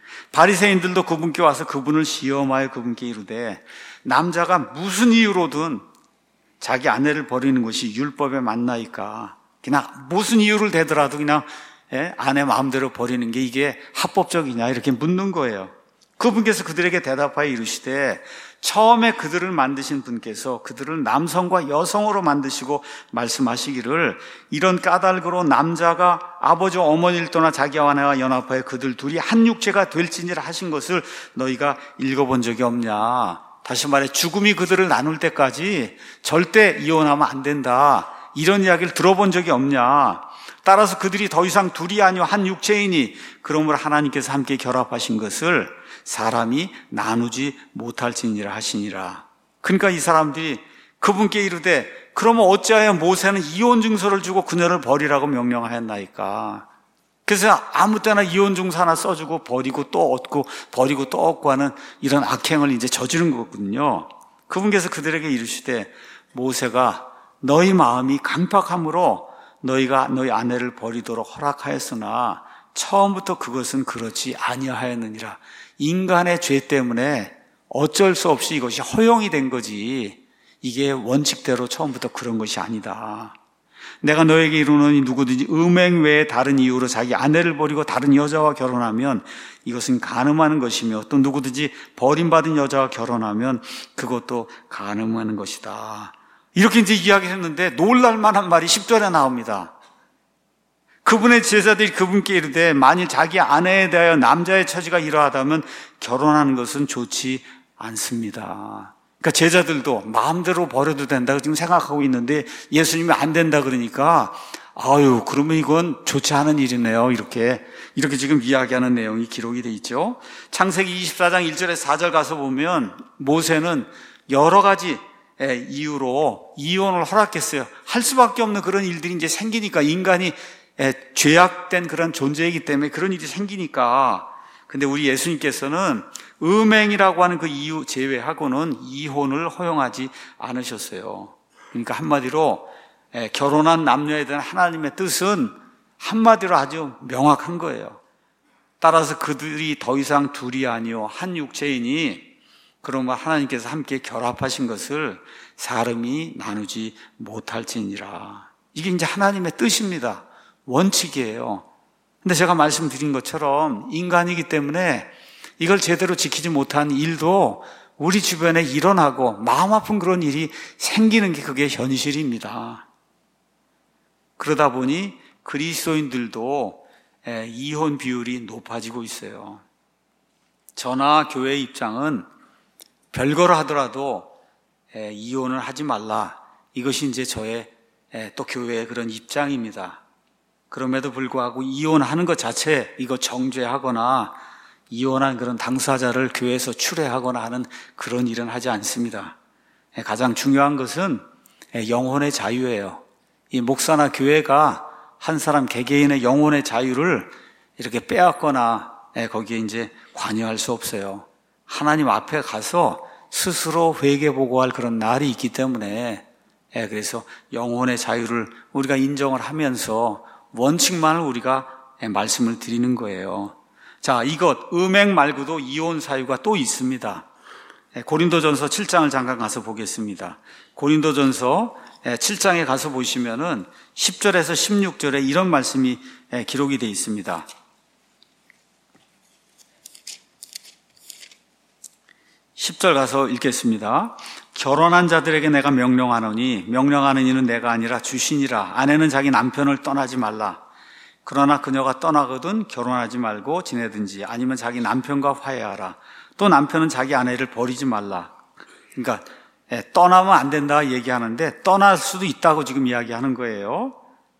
바리새인들도 그분께 와서 그분을 시험하여 그분께 이르되 남자가 무슨 이유로든 자기 아내를 버리는 것이 율법에 맞나이까? 그냥 무슨 이유를 대더라도 그냥 아내 마음대로 버리는 게 이게 합법적이냐 이렇게 묻는 거예요. 그분께서 그들에게 대답하여 이르시되 처음에 그들을 만드신 분께서 그들을 남성과 여성으로 만드시고 말씀하시기를 이런 까닭으로 남자가 아버지와 어머니를 떠나 자기와 아내와 연합하여 그들 둘이 한 육체가 될지니라 하신 것을 너희가 읽어본 적이 없냐. 다시 말해 죽음이 그들을 나눌 때까지 절대 이혼하면 안 된다. 이런 이야기를 들어본 적이 없냐. 따라서 그들이 더 이상 둘이 아니요 한 육체이니 그러므로 하나님께서 함께 결합하신 것을 사람이 나누지 못할지니라 하시니라. 그러니까 이 사람들이 그분께 이르되 그러면 어찌하여 모세는 이혼 증서를 주고 그녀를 버리라고 명령하였나이까. 그래서 아무 때나 이혼 증서 하나 써주고 버리고 또 얻고 버리고 또 얻고 하는 이런 악행을 이제 저지른 거거든요. 그분께서 그들에게 이르시되 모세가 너희 마음이 강팍함으로 너희가 너희 아내를 버리도록 허락하였으나 처음부터 그것은 그렇지 아니하였느니라. 인간의 죄 때문에 어쩔 수 없이 이것이 허용이 된 거지 이게 원칙대로 처음부터 그런 것이 아니다. 내가 너에게 이르노니 누구든지 음행 외에 다른 이유로 자기 아내를 버리고 다른 여자와 결혼하면 이것은 간음하는 것이며 또 누구든지 버림받은 여자와 결혼하면 그것도 간음하는 것이다. 이렇게 이제 이야기했는데 놀랄 만한 말이 10절에 나옵니다. 그분의 제자들이 그분께 이르되 만일 자기 아내에 대하여 남자의 처지가 이러하다면 결혼하는 것은 좋지 않습니다. 그러니까 제자들도 마음대로 버려도 된다고 지금 생각하고 있는데 예수님이 안 된다 그러니까 아유 그러면 이건 좋지 않은 일이네요. 이렇게 지금 이야기하는 내용이 기록이 돼 있죠. 창세기 24장 1절에서 4절 가서 보면 모세는 여러 가지 이유로 이혼을 허락했어요. 할 수밖에 없는 그런 일들이 이제 생기니까 인간이 죄악된 그런 존재이기 때문에 그런 일이 생기니까. 근데 우리 예수님께서는 음행이라고 하는 그 이유 제외하고는 이혼을 허용하지 않으셨어요. 그러니까 한마디로 결혼한 남녀에 대한 하나님의 뜻은 한마디로 아주 명확한 거예요. 따라서 그들이 더 이상 둘이 아니요 한 육체이니 그러면 하나님께서 함께 결합하신 것을 사람이 나누지 못할지니라. 이게 이제 하나님의 뜻입니다. 원칙이에요. 근데 제가 말씀드린 것처럼 인간이기 때문에 이걸 제대로 지키지 못한 일도 우리 주변에 일어나고 마음 아픈 그런 일이 생기는 게 그게 현실입니다. 그러다 보니 그리스도인들도 이혼 비율이 높아지고 있어요. 저나 교회의 입장은 별거를 하더라도 이혼을 하지 말라. 이것이 이제 저의 또 교회의 그런 입장입니다. 그럼에도 불구하고 이혼하는 것 자체 이거 정죄하거나 이혼한 그런 당사자를 교회에서 추례하거나 하는 그런 일은 하지 않습니다. 가장 중요한 것은 영혼의 자유예요. 이 목사나 교회가 한 사람 개개인의 영혼의 자유를 이렇게 빼앗거나 거기에 이제 관여할 수 없어요. 하나님 앞에 가서 스스로 회개보고할 그런 날이 있기 때문에 그래서 영혼의 자유를 우리가 인정을 하면서 원칙만을 우리가 말씀을 드리는 거예요. 자, 이것 음행 말고도 이혼 사유가 또 있습니다. 고린도전서 7장을 잠깐 가서 보겠습니다. 고린도전서 7장에 가서 보시면은 10절에서 16절에 이런 말씀이 기록이 되어 있습니다. 10절 가서 읽겠습니다. 결혼한 자들에게 내가 명령하노니 명령하는 이는 내가 아니라 주시니라. 아내는 자기 남편을 떠나지 말라. 그러나 그녀가 떠나거든 결혼하지 말고 지내든지 아니면 자기 남편과 화해하라. 또 남편은 자기 아내를 버리지 말라. 그러니까 떠나면 안 된다 얘기하는데 떠날 수도 있다고 지금 이야기하는 거예요.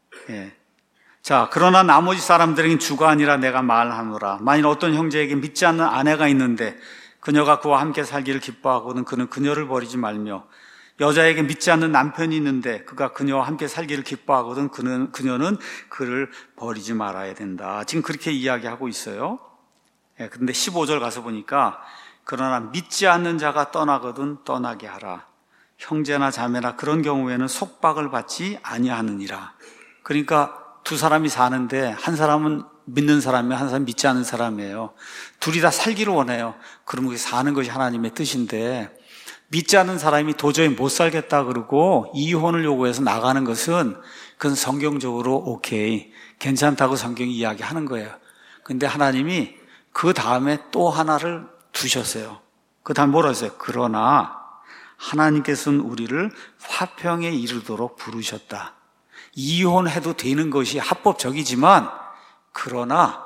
자, 그러나 나머지 사람들에겐 주가 아니라 내가 말하노라. 만일 어떤 형제에게 믿지 않는 아내가 있는데 그녀가 그와 함께 살기를 기뻐하거든 그는 그녀를 버리지 말며 여자에게 믿지 않는 남편이 있는데 그가 그녀와 함께 살기를 기뻐하거든 그녀는 그를 버리지 말아야 된다. 지금 그렇게 이야기하고 있어요. 그런데 15절 가서 보니까 그러나 믿지 않는 자가 떠나거든 떠나게 하라. 형제나 자매나 그런 경우에는 속박을 받지 아니하느니라. 그러니까 두 사람이 사는데 한 사람은 믿는 사람이에요. 한 사람은 믿지 않는 사람이에요. 둘이 다 살기를 원해요. 그러면 사는 것이 하나님의 뜻인데 믿지 않는 사람이 도저히 못 살겠다 그러고 이혼을 요구해서 나가는 것은 그건 성경적으로 오케이, 괜찮다고 성경이 이야기하는 거예요. 근데 하나님이 그 다음에 또 하나를 두셨어요. 그 다음에 뭐라 했어요? 그러나 하나님께서는 우리를 화평에 이르도록 부르셨다. 이혼해도 되는 것이 합법적이지만 그러나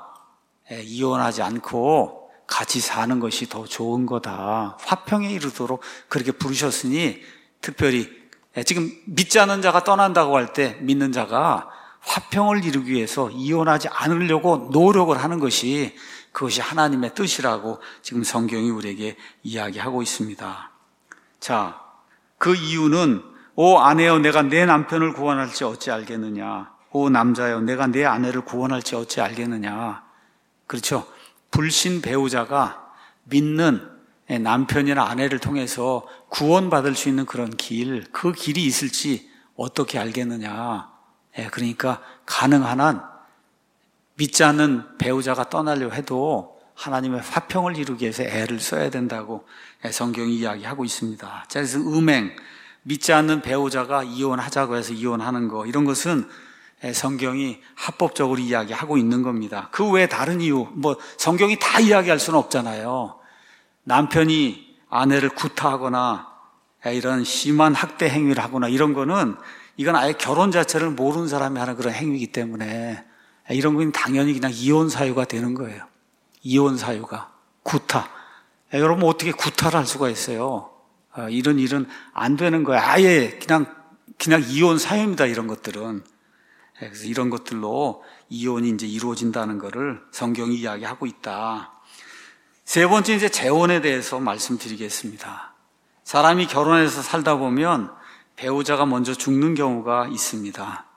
이혼하지 않고 같이 사는 것이 더 좋은 거다. 화평에 이르도록 그렇게 부르셨으니 특별히 지금 믿지 않는 자가 떠난다고 할 때 믿는 자가 화평을 이루기 위해서 이혼하지 않으려고 노력을 하는 것이 그것이 하나님의 뜻이라고 지금 성경이 우리에게 이야기하고 있습니다. 자, 그 이유는 오 아내여 내가 내 남편을 구원할지 어찌 알겠느냐. 오 남자여 내가 내 아내를 구원할지 어찌 알겠느냐. 그렇죠. 불신 배우자가 믿는 남편이나 아내를 통해서 구원받을 수 있는 그런 길, 그 길이 있을지 어떻게 알겠느냐. 그러니까 가능한 한 믿지 않는 배우자가 떠나려 해도 하나님의 화평을 이루기 위해서 애를 써야 된다고 성경이 이야기하고 있습니다. 자, 그래서 음행, 믿지 않는 배우자가 이혼하자고 해서 이혼하는 거, 이런 것은 성경이 합법적으로 이야기하고 있는 겁니다. 그 외에 다른 이유, 성경이 다 이야기할 수는 없잖아요. 남편이 아내를 구타하거나 이런 심한 학대 행위를 하거나 이런 거는 이건 아예 결혼 자체를 모르는 사람이 하는 그런 행위이기 때문에 이런 건 당연히 그냥 이혼 사유가 되는 거예요. 이혼 사유가. 구타. 여러분 어떻게 구타를 할 수가 있어요? 이런 일은 안 되는 거예요. 아예 그냥 이혼 사유입니다. 이런 것들은. 그래서 이런 것들로 이혼이 이제 이루어진다는 것을 성경이 이야기하고 있다. 세 번째 이제 재혼에 대해서 말씀드리겠습니다. 사람이 결혼해서 살다 보면 배우자가 먼저 죽는 경우가 있습니다.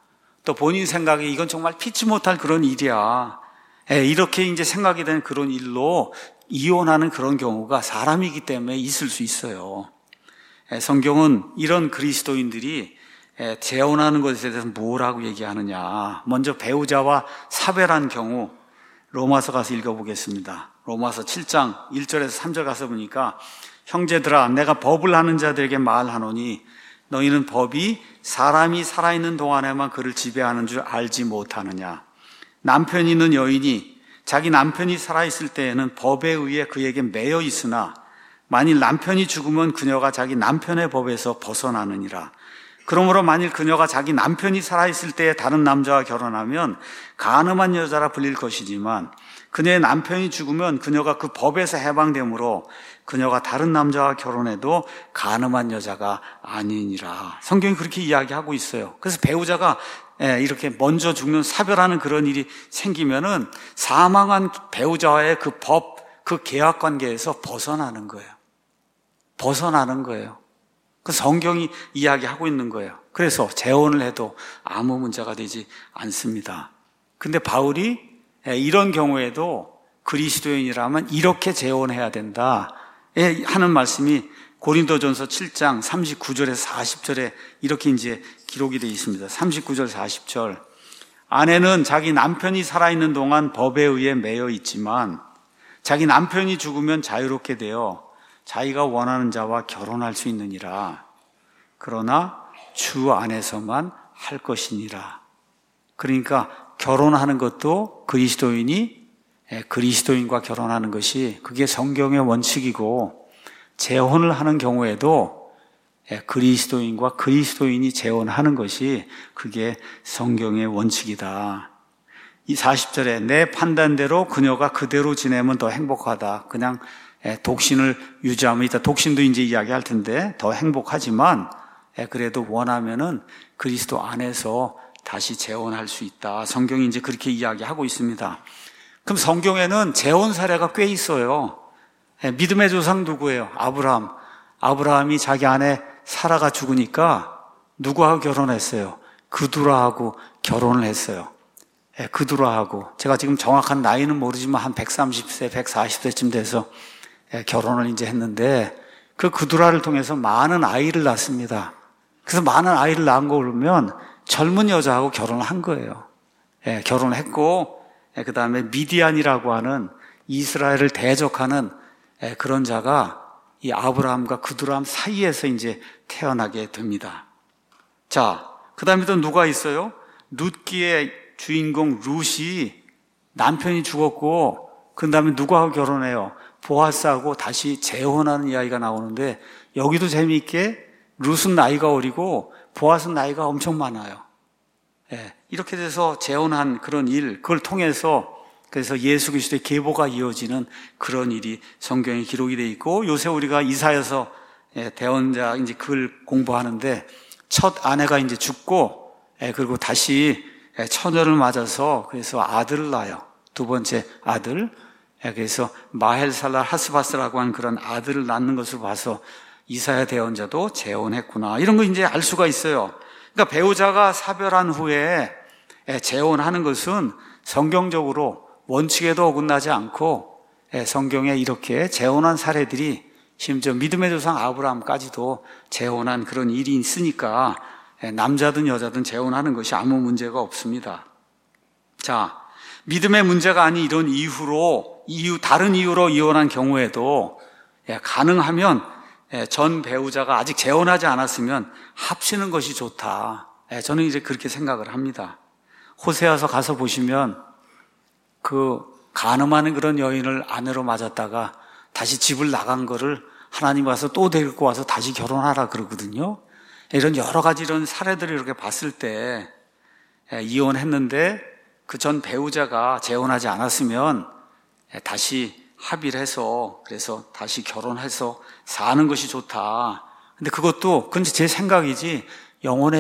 또 본인 생각에 이건 정말 피치 못할 그런 일이야. 이렇게 이제 생각이 되는 그런 일로 이혼하는 그런 경우가 사람이기 때문에 있을 수 있어요. 성경은 이런 그리스도인들이 재혼하는 것에 대해서 뭐라고 얘기하느냐. 먼저 배우자와 사별한 경우 로마서 가서 읽어보겠습니다. 로마서 7장 1절에서 3절 가서 보니까 형제들아 내가 법을 하는 자들에게 말하노니 너희는 법이 사람이 살아있는 동안에만 그를 지배하는 줄 알지 못하느냐. 남편이 있는 여인이 자기 남편이 살아있을 때에는 법에 의해 그에게 매여 있으나 만일 남편이 죽으면 그녀가 자기 남편의 법에서 벗어나느니라. 그러므로 만일 그녀가 자기 남편이 살아있을 때에 다른 남자와 결혼하면 간음한 여자라 불릴 것이지만 그녀의 남편이 죽으면 그녀가 그 법에서 해방되므로 그녀가 다른 남자와 결혼해도 간음한 여자가 아니니라. 성경이 그렇게 이야기하고 있어요. 그래서 배우자가 이렇게 먼저 죽는 사별하는 그런 일이 생기면은 사망한 배우자와의 그 법, 그 계약 관계에서 벗어나는 거예요. 벗어나는 거예요. 그 성경이 이야기하고 있는 거예요. 그래서 재혼을 해도 아무 문제가 되지 않습니다. 근데 바울이 이런 경우에도 그리스도인이라면 이렇게 재혼해야 된다 하는 말씀이 고린도전서 7장 39절에서 40절에 이렇게 이제 기록이 되어 있습니다. 39절 40절. 아내는 자기 남편이 살아있는 동안 법에 의해 매여 있지만 자기 남편이 죽으면 자유롭게 되어 자기가 원하는 자와 결혼할 수 있느니라. 그러나 주 안에서만 할 것이니라. 그러니까 결혼하는 것도 그리스도인과 결혼하는 것이 그게 성경의 원칙이고 재혼을 하는 경우에도 그리스도인과 그리스도인이 재혼하는 것이 그게 성경의 원칙이다. 이 40절에 내 판단대로 그녀가 그대로 지내면 더 행복하다. 그냥 독신을 유지하면 이따 독신도 이제 이야기할 텐데 더 행복하지만 그래도 원하면은 그리스도 안에서 다시 재혼할 수 있다. 성경이 이제 그렇게 이야기하고 있습니다. 그럼 성경에는 재혼 사례가 꽤 있어요. 믿음의 조상 누구예요? 아브라함. 아브라함이 자기 아내 사라가 죽으니까 누구하고 결혼했어요? 그두라하고 결혼을 했어요. 그두라하고. 제가 지금 정확한 나이는 모르지만 한 130세, 140세쯤 돼서 결혼을 이제 했는데 그 그두라를 통해서 많은 아이를 낳습니다. 그래서 많은 아이를 낳은 거 그러면 젊은 여자하고 결혼을 한 거예요. 결혼을 했고 그 다음에 미디안이라고 하는 이스라엘을 대적하는 그런 자가 이 아브라함과 그두람 사이에서 이제 태어나게 됩니다. 자, 그 다음에 또 누가 있어요? 룻기의 주인공 룻이 남편이 죽었고 그 다음에 누구하고 결혼해요? 보아스하고 다시 재혼하는 이야기가 나오는데 여기도 재미있게 룻은 나이가 어리고 보아스는 나이가 엄청 많아요. 이렇게 돼서 재혼한 그런 일, 그걸 통해서 그래서 예수 그리스도의 계보가 이어지는 그런 일이 성경에 기록이 되어 있고 요새 우리가 이사야서 대언자 이제 글 공부하는데 첫 아내가 이제 죽고 그리고 다시 처녀를 맞아서 그래서 아들을 낳아요. 두 번째 아들. 그래서 마헬살라 하스바스라고 하는 그런 아들을 낳는 것을 봐서 이사야 대언자도 재혼했구나. 이런 거 이제 알 수가 있어요. 그러니까 배우자가 사별한 후에 재혼하는 것은 성경적으로 원칙에도 어긋나지 않고 성경에 이렇게 재혼한 사례들이 심지어 믿음의 조상 아브라함까지도 재혼한 그런 일이 있으니까 남자든 여자든 재혼하는 것이 아무 문제가 없습니다. 자, 믿음의 문제가 아닌 이런 다른 이유로 이혼한 경우에도 가능하면 전 배우자가 아직 재혼하지 않았으면 합치는 것이 좋다. 저는 이제 그렇게 생각을 합니다. 호세아서 가서 보시면 그 간음하는 그런 여인을 아내로 맞았다가 다시 집을 나간 거를 하나님 와서 또 데리고 와서 다시 결혼하라 그러거든요. 이런 여러 가지 이런 사례들을 이렇게 봤을 때 이혼했는데 그 전 배우자가 재혼하지 않았으면 다시 합의를 해서 그래서 다시 결혼해서 사는 것이 좋다. 근데 그것도 그건 제 생각이지 영혼의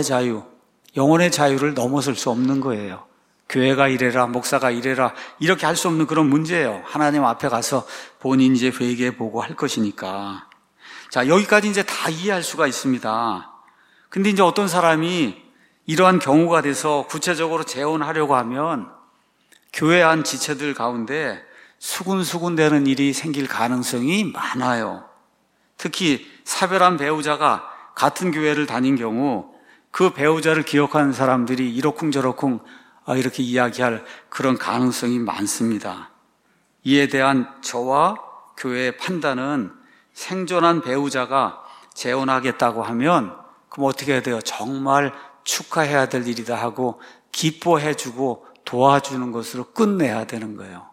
자유를 넘어설 수 없는 거예요. 교회가 이래라, 목사가 이래라 이렇게 할 수 없는 그런 문제예요. 하나님 앞에 가서 본인 이제 회개해 보고 할 것이니까. 자, 여기까지 이제 다 이해할 수가 있습니다. 근데 이제 어떤 사람이 이러한 경우가 돼서 구체적으로 재혼하려고 하면 교회 안 지체들 가운데 수군수군되는 일이 생길 가능성이 많아요. 특히 사별한 배우자가 같은 교회를 다닌 경우 그 배우자를 기억하는 사람들이 이러쿵저러쿵 이렇게 이야기할 그런 가능성이 많습니다. 이에 대한 저와 교회의 판단은 생존한 배우자가 재혼하겠다고 하면 그럼 어떻게 해야 돼요? 정말 축하해야 될 일이다 하고 기뻐해주고 도와주는 것으로 끝내야 되는 거예요.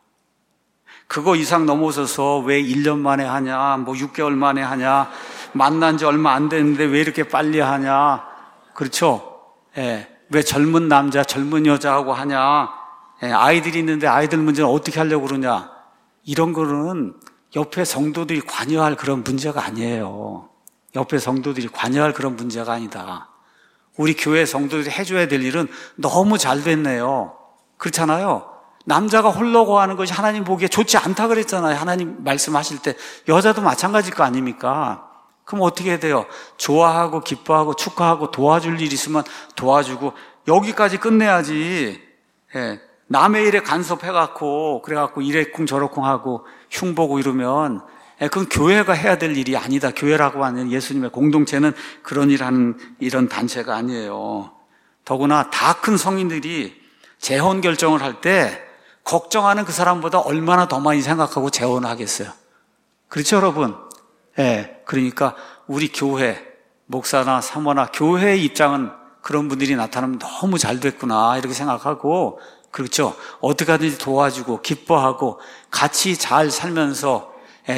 그거 이상 넘어서서 왜 1년 만에 하냐, 뭐 6개월 만에 하냐, 만난 지 얼마 안 됐는데 왜 이렇게 빨리 하냐, 그렇죠? 예. 왜 젊은 남자, 젊은 여자하고 하냐, 예. 아이들이 있는데 아이들 문제는 어떻게 하려고 그러냐, 이런 거는 옆에 성도들이 관여할 그런 문제가 아니에요. 옆에 성도들이 관여할 그런 문제가 아니다. 우리 교회 성도들이 해줘야 될 일은 너무 잘 됐네요. 그렇잖아요. 남자가 홀로 하는 것이 하나님 보기에 좋지 않다 그랬잖아요. 하나님 말씀하실 때 여자도 마찬가지일 거 아닙니까? 그럼 어떻게 해야 돼요? 좋아하고 기뻐하고 축하하고 도와줄 일 있으면 도와주고 여기까지 끝내야지. 예. 남의 일에 간섭해갖고 그래갖고 이래쿵 저래쿵 하고 흉보고 이러면 그건 교회가 해야 될 일이 아니다. 교회라고 하는 예수님의 공동체는 그런 일 하는 이런 단체가 아니에요. 더구나 다 큰 성인들이 재혼 결정을 할 때 걱정하는 그 사람보다 얼마나 더 많이 생각하고 재혼을 하겠어요. 그렇죠, 여러분? 예. 그러니까 우리 교회, 목사나 사모나 교회의 입장은 그런 분들이 나타나면 너무 잘 됐구나 이렇게 생각하고, 그렇죠? 어떻게 하든지 도와주고 기뻐하고 같이 잘 살면서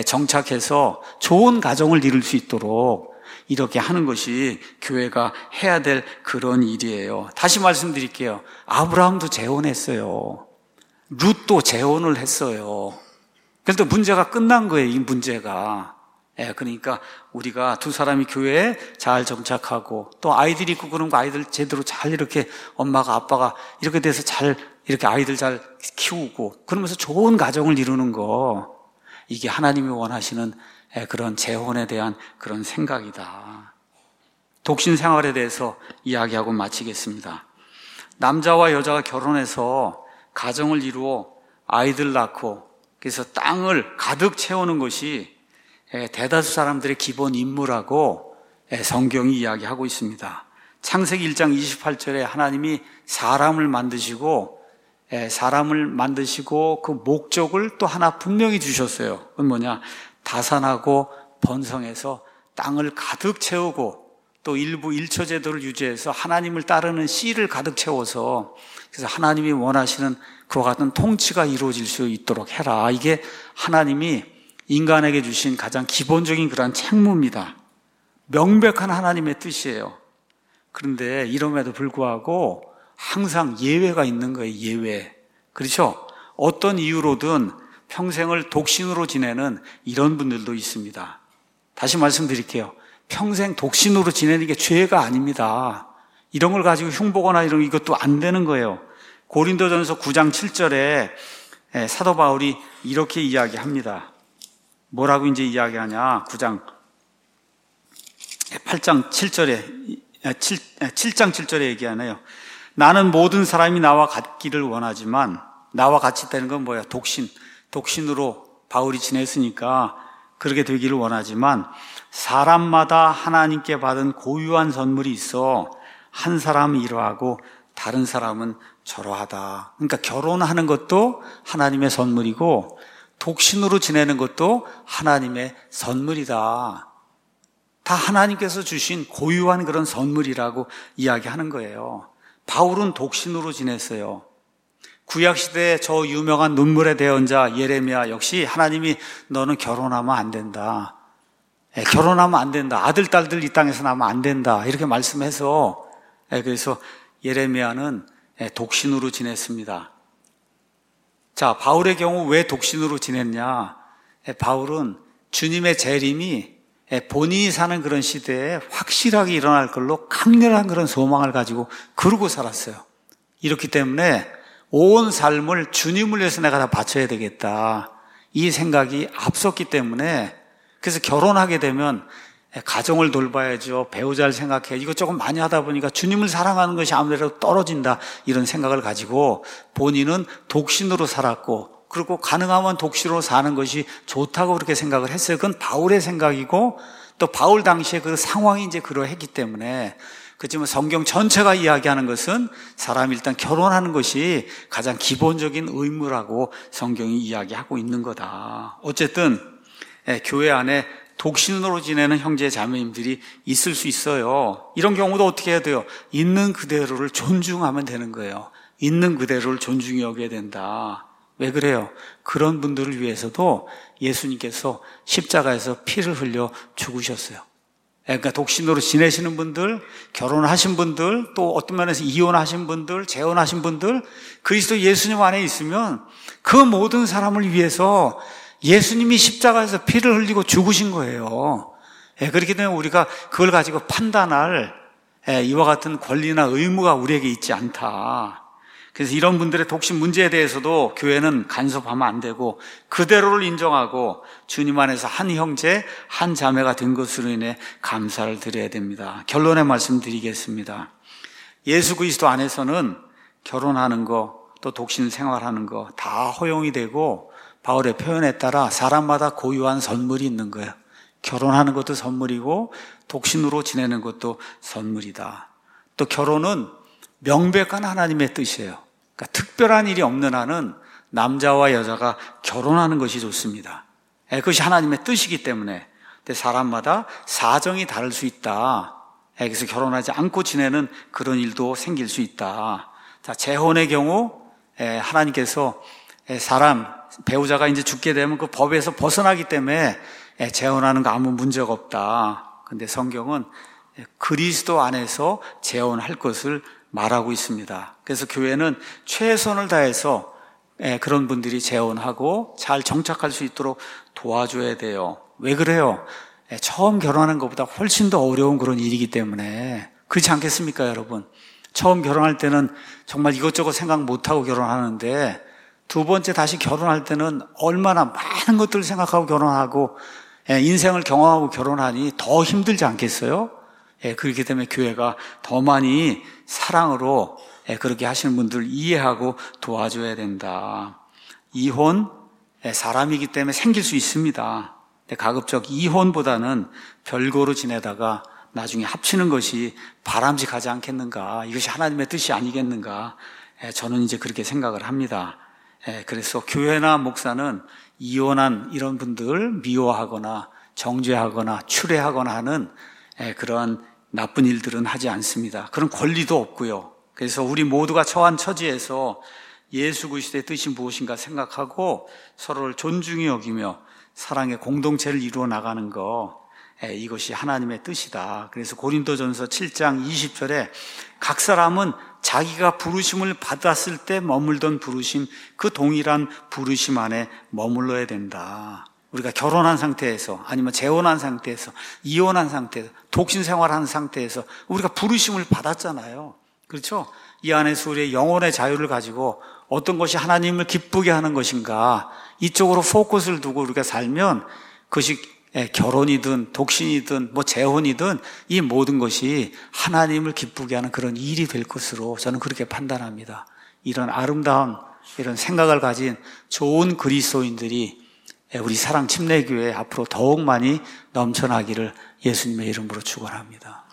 정착해서 좋은 가정을 이룰 수 있도록 이렇게 하는 것이 교회가 해야 될 그런 일이에요. 다시 말씀드릴게요. 아브라함도 재혼했어요. 룻도 재혼을 했어요. 그래도 문제가 끝난 거예요, 이 문제가. 그러니까 우리가 두 사람이 교회에 잘 정착하고 또 아이들이 있고 그런 거 아이들 제대로 잘 이렇게 엄마가 아빠가 이렇게 돼서 잘 이렇게 아이들 잘 키우고 그러면서 좋은 가정을 이루는 거, 이게 하나님이 원하시는 그런 재혼에 대한 그런 생각이다. 독신 생활에 대해서 이야기하고 마치겠습니다. 남자와 여자가 결혼해서 가정을 이루어 아이들 낳고 그래서 땅을 가득 채우는 것이 대다수 사람들의 기본 임무라고 성경이 이야기하고 있습니다. 창세기 1장 28절에 하나님이 사람을 만드시고 그 목적을 또 하나 분명히 주셨어요. 그건 뭐냐? 다산하고 번성해서 땅을 가득 채우고 또 일부 일처 제도를 유지해서 하나님을 따르는 씨를 가득 채워서 그래서 하나님이 원하시는 그와 같은 통치가 이루어질 수 있도록 해라. 이게 하나님이 인간에게 주신 가장 기본적인 그런 책무입니다. 명백한 하나님의 뜻이에요. 그런데 이럼에도 불구하고 항상 예외가 있는 거예요. 예외. 그렇죠? 어떤 이유로든 평생을 독신으로 지내는 이런 분들도 있습니다. 다시 말씀드릴게요. 평생 독신으로 지내는 게 죄가 아닙니다. 이런 걸 가지고 흉보거나 이런 이것도 안 되는 거예요. 고린도전서 9장 7절에 사도 바울이 이렇게 이야기합니다. 뭐라고 이제 이야기하냐? 8장 7절에 7장 7절에 얘기하네요. 나는 모든 사람이 나와 같기를 원하지만, 나와 같이 있다는 건 뭐야? 독신으로 바울이 지냈으니까 그렇게 되기를 원하지만 사람마다 하나님께 받은 고유한 선물이 있어 한 사람은 이러하고 다른 사람은 저러하다. 그러니까 결혼하는 것도 하나님의 선물이고 독신으로 지내는 것도 하나님의 선물이다. 다 하나님께서 주신 고유한 그런 선물이라고 이야기하는 거예요. 바울은 독신으로 지냈어요. 구약시대에 저 유명한 눈물의 대언자 예레미야 역시 하나님이 너는 결혼하면 안 된다. 결혼하면 안 된다. 아들, 딸들 이 땅에서 나면 안 된다. 이렇게 말씀해서 그래서 예레미야는 독신으로 지냈습니다. 자, 바울의 경우 왜 독신으로 지냈냐? 바울은 주님의 재림이 본인이 사는 그런 시대에 확실하게 일어날 걸로 강렬한 그런 소망을 가지고 그러고 살았어요. 이렇기 때문에 온 삶을 주님을 위해서 내가 다 바쳐야 되겠다. 이 생각이 앞섰기 때문에 그래서 결혼하게 되면 가정을 돌봐야죠. 배우자를 생각해. 이거 조금 많이 하다 보니까 주님을 사랑하는 것이 아무래도 떨어진다. 이런 생각을 가지고 본인은 독신으로 살았고, 그리고 가능하면 독신으로 사는 것이 좋다고 그렇게 생각을 했어요. 그건 바울의 생각이고, 또 바울 당시에 그 상황이 이제 그러했기 때문에. 그렇지만 성경 전체가 이야기하는 것은 사람이 일단 결혼하는 것이 가장 기본적인 의무라고 성경이 이야기하고 있는 거다. 어쨌든 교회 안에 독신으로 지내는 형제 자매님들이 있을 수 있어요. 이런 경우도 어떻게 해야 돼요? 있는 그대로를 존중하면 되는 거예요. 있는 그대로를 존중히 여겨야 된다. 왜 그래요? 그런 분들을 위해서도 예수님께서 십자가에서 피를 흘려 죽으셨어요. 그러니까 독신으로 지내시는 분들, 결혼하신 분들, 또 어떤 면에서 이혼하신 분들, 재혼하신 분들, 그리스도 예수님 안에 있으면 그 모든 사람을 위해서 예수님이 십자가에서 피를 흘리고 죽으신 거예요. 그렇기 때문에 우리가 그걸 가지고 판단할 이와 같은 권리나 의무가 우리에게 있지 않다. 그래서 이런 분들의 독신 문제에 대해서도 교회는 간섭하면 안 되고 그대로를 인정하고 주님 안에서 한 형제, 한 자매가 된 것으로 인해 감사를 드려야 됩니다. 결론의 말씀 드리겠습니다. 예수 그리스도 안에서는 결혼하는 거, 또 독신 생활하는 거 다 허용이 되고 바울의 표현에 따라 사람마다 고유한 선물이 있는 거예요. 결혼하는 것도 선물이고 독신으로 지내는 것도 선물이다. 또 결혼은 명백한 하나님의 뜻이에요. 그러니까 특별한 일이 없는 한은 남자와 여자가 결혼하는 것이 좋습니다. 그것이 하나님의 뜻이기 때문에. 근데 사람마다 사정이 다를 수 있다. 그래서 결혼하지 않고 지내는 그런 일도 생길 수 있다. 자, 재혼의 경우 하나님께서 사람 배우자가 이제 죽게 되면 그 법에서 벗어나기 때문에 재혼하는 거 아무 문제가 없다. 근데 성경은 그리스도 안에서 재혼할 것을 말하고 있습니다. 그래서 교회는 최선을 다해서 그런 분들이 재혼하고 잘 정착할 수 있도록 도와줘야 돼요. 왜 그래요? 처음 결혼하는 것보다 훨씬 더 어려운 그런 일이기 때문에. 그렇지 않겠습니까, 여러분? 처음 결혼할 때는 정말 이것저것 생각 못하고 결혼하는데 두 번째 다시 결혼할 때는 얼마나 많은 것들을 생각하고 결혼하고 인생을 경험하고 결혼하니 더 힘들지 않겠어요? 그렇기 때문에 교회가 더 많이 사랑으로 그렇게 하시는 분들을 이해하고 도와줘야 된다. 이혼, 사람이기 때문에 생길 수 있습니다. 가급적 이혼보다는 별거로 지내다가 나중에 합치는 것이 바람직하지 않겠는가. 이것이 하나님의 뜻이 아니겠는가. 저는 이제 그렇게 생각을 합니다. 그래서 교회나 목사는 이혼한 이런 분들 미워하거나 정죄하거나 추례하거나 하는 그런 나쁜 일들은 하지 않습니다. 그런 권리도 없고요. 그래서 우리 모두가 처한 처지에서 예수 그리스도의 뜻이 무엇인가 생각하고 서로를 존중히 여기며 사랑의 공동체를 이루어 나가는 거, 이것이 하나님의 뜻이다. 그래서 고린도전서 7장 20절에 각 사람은 자기가 부르심을 받았을 때 머물던 부르심, 그 동일한 부르심 안에 머물러야 된다. 우리가 결혼한 상태에서 아니면 재혼한 상태에서 이혼한 상태에서 독신 생활하는 상태에서 우리가 부르심을 받았잖아요. 그렇죠? 이 안에서 우리의 영혼의 자유를 가지고 어떤 것이 하나님을 기쁘게 하는 것인가 이쪽으로 포커스를 두고 우리가 살면 그것이 결혼이든 독신이든 뭐 재혼이든 이 모든 것이 하나님을 기쁘게 하는 그런 일이 될 것으로 저는 그렇게 판단합니다. 이런 아름다운 이런 생각을 가진 좋은 그리스도인들이 우리 사랑 침례교회 앞으로 더욱 많이 넘쳐나기를 예수님의 이름으로 축원합니다.